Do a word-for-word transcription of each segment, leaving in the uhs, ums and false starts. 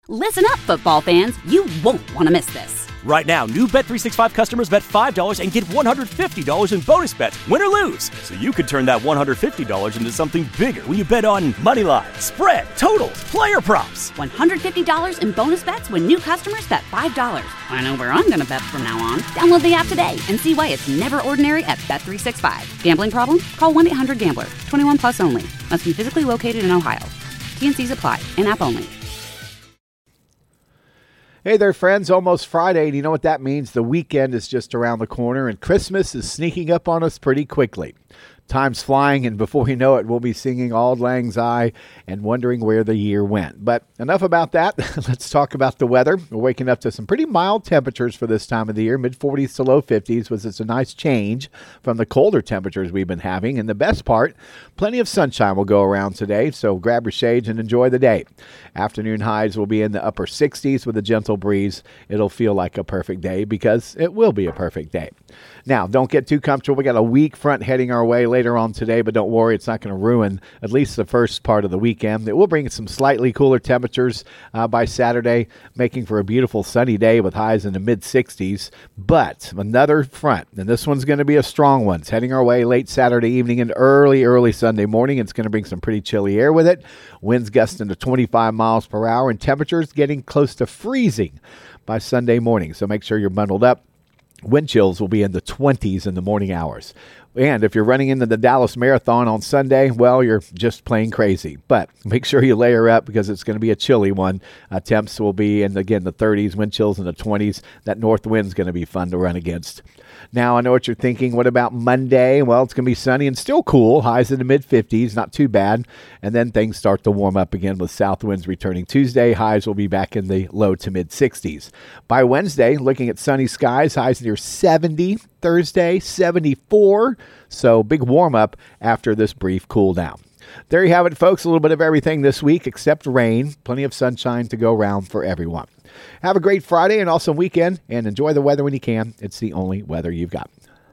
Listen up, football fans. You won't want to miss this. Right now, new Bet three sixty-five customers bet five dollars and get one hundred fifty dollars in bonus bets, win or lose. So you could turn that one hundred fifty dollars into something bigger when you bet on money line, spread, totals, player props. one hundred fifty dollars in bonus bets when new customers bet five dollars. I know where I'm going to bet from now on. Download the app today and see why it's never ordinary at Bet three sixty-five. Gambling problem? Call one eight hundred gambler. twenty-one plus only. Must be physically located in Ohio. T N Cs apply. In-app only. Hey there, friends. Almost Friday, and you know what that means? The weekend is just around the corner, and Christmas is sneaking up on us pretty quickly. Time's flying, and before you know it, we'll be singing Auld Lang Syne and wondering where the year went. But enough about that. Let's talk about the weather. We're waking up to some pretty mild temperatures for this time of the year, mid forties to low fifties, which is a nice change from the colder temperatures we've been having. And the best part, plenty of sunshine will go around today, so grab your shades and enjoy the day. Afternoon highs will be in the upper sixties with a gentle breeze. It'll feel like a perfect day because it will be a perfect day. Now, don't get too comfortable. We got a weak front heading our way later on today, but don't worry, it's not going to ruin at least the first part of the weekend. It will bring some slightly cooler temperatures uh, by Saturday, making for a beautiful sunny day with highs in the mid sixties. But another front, and this one's going to be a strong one. It's heading our way late Saturday evening and early, early Sunday morning. It's going to bring some pretty chilly air with it. Winds gusting to twenty-five miles per hour, and temperatures getting close to freezing by Sunday morning. So make sure you're bundled up. Wind chills will be in the twenties in the morning hours. And if you're running into the Dallas Marathon on Sunday, well, you're just plain crazy. But make sure you layer up because it's going to be a chilly one. Uh, temps will be in, again, the thirties, wind chills in the twenties. That north wind's going to be fun to run against. Now, I know what you're thinking. What about Monday? Well, it's going to be sunny and still cool. Highs in the mid-fifties, not too bad. And then things start to warm up again with south winds returning Tuesday. Highs will be back in the low to mid-sixties. By Wednesday, looking at sunny skies, highs near seventy. Thursday, seventy-four. So big warm-up after this brief cool down. There you have it, folks. A little bit of everything this week except rain. Plenty of sunshine to go around for everyone. Have a great Friday and awesome weekend, and enjoy the weather when you can. It's the only weather you've got.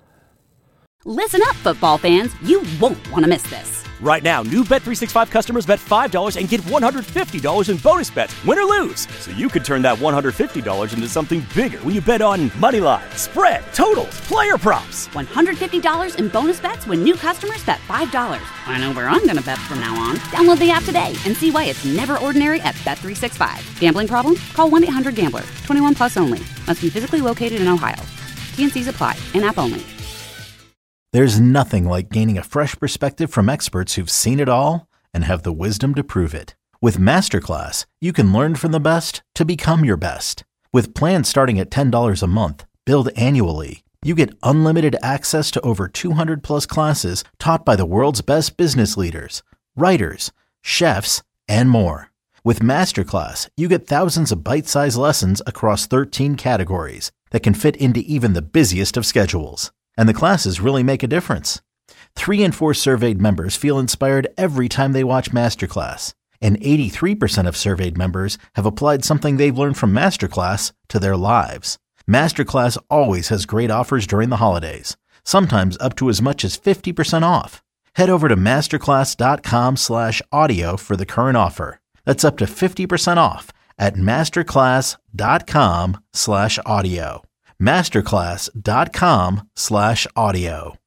Listen up, football fans. You won't want to miss this. Right now, new Bet three sixty-five customers bet five dollars and get one hundred fifty dollars in bonus bets, win or lose. So you could turn that one hundred fifty dollars into something bigger when you bet on money line, spread, totals, player props. one hundred fifty dollars in bonus bets when new customers bet five dollars. I know where I'm going to bet from now on. Download the app today and see why it's never ordinary at Bet three sixty-five. Gambling problem? Call one eight hundred gambler. twenty-one plus only. Must be physically located in Ohio. T N Cs apply. In-app only. There's nothing like gaining a fresh perspective from experts who've seen it all and have the wisdom to prove it. With Masterclass, you can learn from the best to become your best. With plans starting at ten dollars a month, billed annually, you get unlimited access to over two hundred plus classes taught by the world's best business leaders, writers, chefs, and more. With Masterclass, you get thousands of bite-sized lessons across thirteen categories that can fit into even the busiest of schedules. And the classes really make a difference. Three in four surveyed members feel inspired every time they watch Masterclass. And eighty-three percent of surveyed members have applied something they've learned from Masterclass to their lives. Masterclass always has great offers during the holidays, sometimes up to as much as fifty percent off. Head over to masterclass.com slash audio for the current offer. That's up to fifty percent off at masterclass.com slash audio. masterclass.com slash audio.